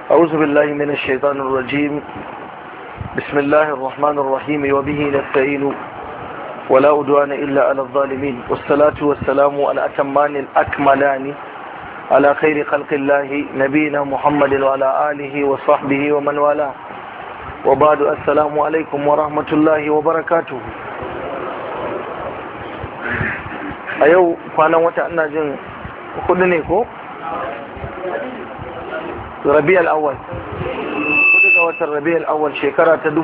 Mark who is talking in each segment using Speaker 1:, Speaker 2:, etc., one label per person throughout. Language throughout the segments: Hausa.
Speaker 1: أعوذ بالله من الشيطان الرجيم. بسم الله الرحمن الرحيم وبه نستعين ولا عدوان إلا على الظالمين والصلاة والسلام على الأتمان الأكملان على خير خلق الله نبينا محمد وعلى آله وصحبه ومن والاه وبعد السلام عليكم ورحمة الله وبركاته. أيو فانا وتأنا جن خدنيكو ربيع الأول ga watan rabi'ul awwal shekara ta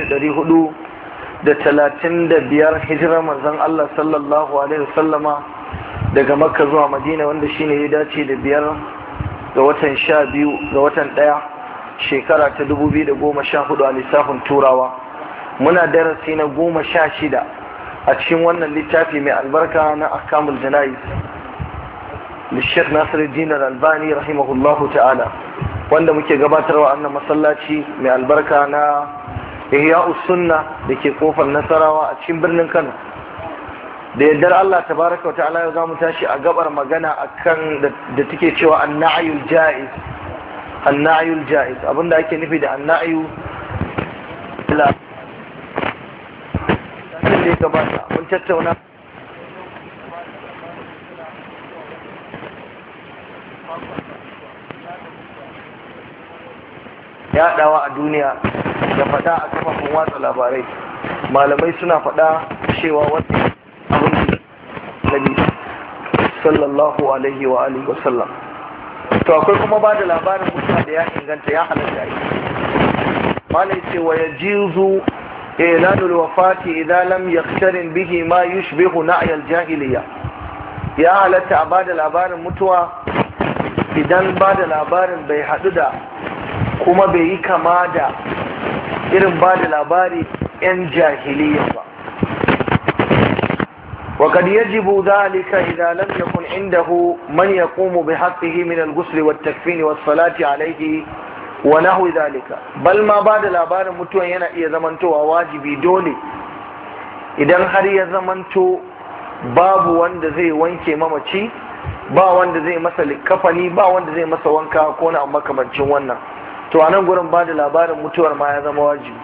Speaker 1: 1435 hijirar manzon Allah sallallahu alaihi wasallama daga Makka zuwa Madina, wanda shine ya dace da 5 ga watan 12 ga watan 1 shekara ta 2014 a lissafin turawa. Muna darasi na 16 a cikin wannan littafi mai albarka na ahkamul jana'iz للشيخ ناصر الدين الألباني رحمه الله تعالى, wanda muke gabatarwa annan masallaci mai albarka na Ihya'us Sunna da ke kofar Nasarawa a cikin birnin Kano. Da yardar Allah tabaraka wa ta'ala yau zamu tashi a gabar magana akan da take cewa an-na'yul ja'iz. An-na'yul ja'iz abinda ake nufi da an-na'yu la da ya gabata mun tattauna yaɗawa a duniya da faɗa a kafafen watsa labarai. Malamai suna faɗa cewa wata abin nabi sallallahu alaihi wa alihi wasallam. To akwai kuma ba da labarin mutuwa da ya inganta ya halatta yi. Malai ce wa yajizu ilanul wafati idan lam yaqtarin bihi ma yushbihu na'yal jahiliya. Ya halatta a ba da labarin mutuwa idan ba da labarin bai haɗu da kuma bai yi kama da irin ba da labari 'yan jahiliya ba. وقد يجب ذلك إذا لم يكن عنده من يقوم بحقه من الغسل والتكفين والصلاة عليه ونحو ذلك. بل ما بعد labarin mutuwan yana iya zamantowa wajibi dole idan har ya zamanto babu wanda zai wanke mamaci, ba wanda zai masa likafani, ba wanda zai masa wanka ko na makamancin wannan. To a nan gurin ba da labarin mutuwar ma ya zama wajibi.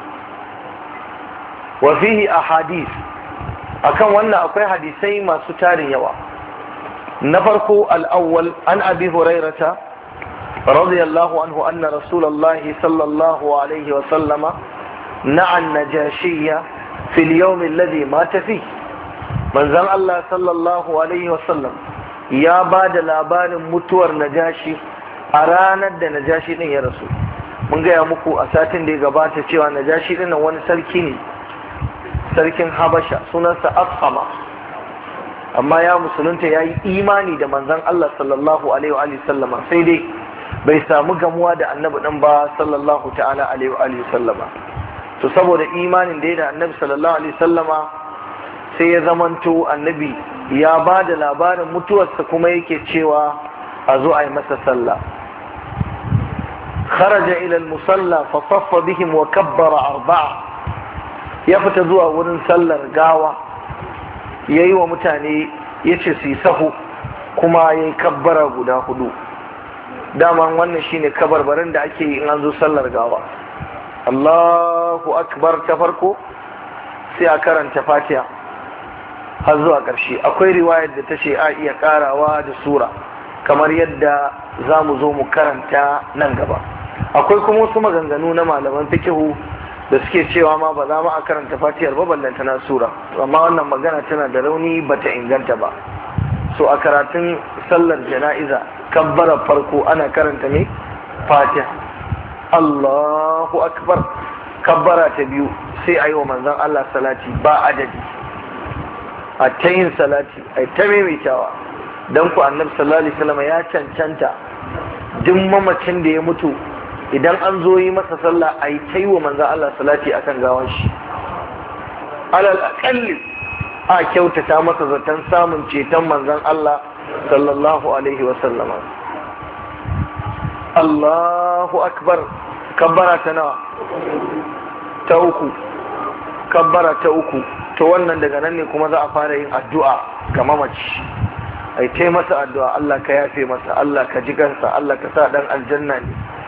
Speaker 1: Wa fihi ahadith, akan wannan akwai hadisai masu tarin yawa. Na farko al-awwal an abi hurairata radiyallahu anhu anna rasulullahi sallallahu alaihi wa sallama na'a an-najashiyya fi al-yawm alladhi mata fi. Manzon Allah sallallahu alaihi wa sallam ya ba da labarin mutuwar najashi a ranar da najashi din ya rasu. Mun gaya muku a satin da ya gabata cewa najashi din wani sarki ne, sarkin Habasha, sunansa Afhama, amma ya musulunta, ya yi imani da manzon Allah sallallahu alaihi wa sallama, sai dai bai samu gamuwa da annabi din ba sallallahu ta'ala alaihi wa sallama. To saboda imanin da ya da annabi sallallahu alaihi wa sallama sai ya zamanto annabi ya ba da labarin mutuwarsa kuma yake cewa a zo a yi masa sallah. خرج إلى المصلى فصف بهم وكبر 4. ya fita zuwa wurin sallar gawa, yayi wa mutane yace su sahu kuma yayi kabbara guda 4. Daman wannan shine kabarbarin da ake yi in an zo sallar gawa. Allahu akbar ta farko, sai a karanta Fatiha har zuwa ƙarshe. Akwai riwayar da ta ce a iya ƙarawa da sura kamar yadda za mu zo mu karanta nan gaba. Akwai kuma wasu maganganu na malaman fikihu da suke cewa ma ba za mu a karanta fatiyar ba ballanta na sura, amma wannan magana tana da rauni bata inganta ba. So a karatun sallar jana'iza kabbara farko ana karanta ne Fatiha, Allahu akbar. Kabbara ta biyu sai a yi wa manzon Allah salati ba adadi, a ta yin salati a ta maimaitawa, don ku annabi sallallahu alaihi wasallam ya cancanta duk mamacin da ya mutu idan an zo yi masa sallah a yi ta yi wa manzan Allah salati akan gawan shi. Alal aƙalli a kyautata masa zaton samun ceton manzan Allah sallallahu alaihi wasallama. Allahu akbar. Kabbara ta nawa? Ta uku. Kabbara ta uku. To wannan daga nan ne kuma za a fara yin addu'a ga mamaci. ai ta masa addu'a, Allah ka yafe masa, Allah ka ji kansa, Allah ka sa dan aljanna ne,